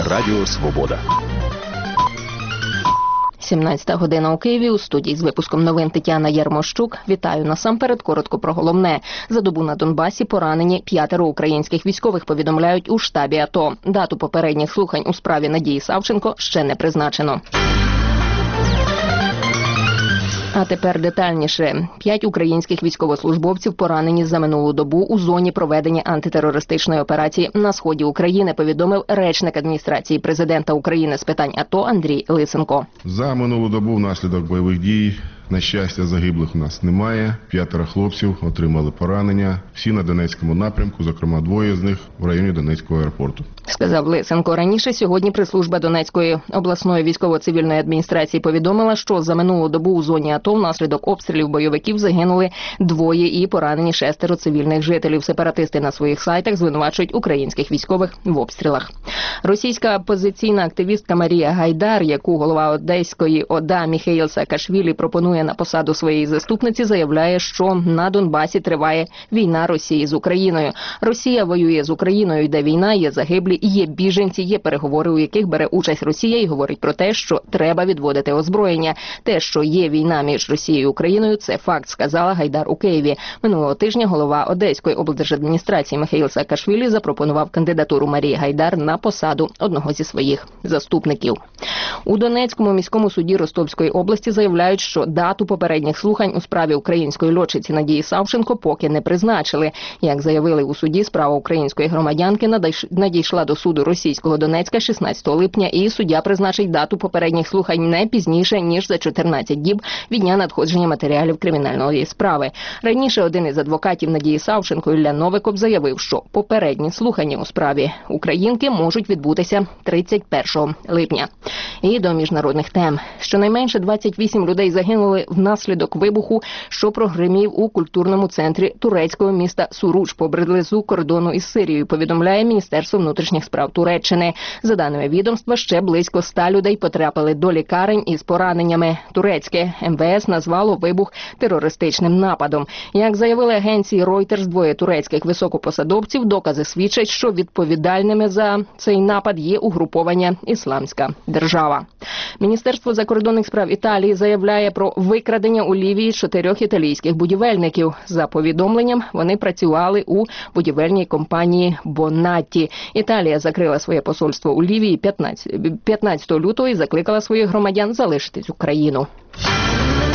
Радіо Свобода. 17 година у Києві. У студії з випуском новин Тетяна Ярмощук. Вітаю. Насамперед коротко про головне. За добу на Донбасі поранені 5 українських військових, повідомляють у штабі АТО. Дату попередніх слухань у справі Надії Савченко ще не призначено. А тепер детальніше. 5 українських військовослужбовців поранені за минулу добу у зоні проведення антитерористичної операції на сході України, повідомив речник адміністрації президента України з питань АТО Андрій Лисенко. За минулу добу внаслідок бойових дій, на щастя, загиблих у нас немає. 5 хлопців отримали поранення. Всі на Донецькому напрямку, зокрема 2 з них в районі Донецького аеропорту. Сказав Лисенко. Раніше сьогодні прес-служба Донецької обласної військово-цивільної адміністрації повідомила, що за минулу добу у зоні АТО внаслідок обстрілів бойовиків загинули 2 і поранені 6 цивільних жителів. Сепаратисти на своїх сайтах звинувачують українських військових в обстрілах. Російська опозиційна активістка Марія Гайдар, яку голова Одеської ОДА Міхеїл Саакашвілі пропонує на посаду своєї заступниці, заявляє, що на Донбасі триває війна Росії з Україною. Росія воює з Україною, йде війна, є загиблі, є біженці, є переговори, у яких бере участь Росія, і говорить про те, що треба відводити озброєння. Те, що є війна між Росією і Україною, це факт, сказала Гайдар у Києві. Минулого тижня голова Одеської облдержадміністрації Міхеїл Саакашвілі запропонував кандидатуру Марії Гайдар на посаду одного зі своїх заступників. У Донецькому міському суді Ростовської області заявляють, що дату попередніх слухань у справі української льотчиці Надії Савченко поки не призначили. Як заявили у суді, справа української громадянки надійшла до суду російського Донецька 16 липня, і суддя призначить дату попередніх слухань не пізніше, ніж за 14 діб від дня надходження матеріалів кримінальної справи. Раніше один із адвокатів Надії Савченко, Ілля Новиков, заявив, що попередні слухання у справі українки можуть відбутися 31 липня. І до міжнародних тем. Щонайменше 28 людей загинули внаслідок вибуху, що прогримів у культурному центрі турецького міста Суруч поблизу кордону із Сирією, повідомляє Міністерство внутрішніх справ Туреччини. За даними відомства, ще близько 100 людей потрапили до лікарень із пораненнями. Турецьке МВС назвало вибух терористичним нападом. Як заявили агенції Reuters, 2 турецьких високопосадовців, докази свідчать, що відповідальними за цей напад є угруповання «Ісламська держава». Міністерство закордонних справ Італії заявляє про викрадення у Лівії 4 італійських будівельників. За повідомленням, вони працювали у будівельній компанії «Бонатті». Італія закрила своє посольство у Лівії 15 лютого і закликала своїх громадян залишитись Україну.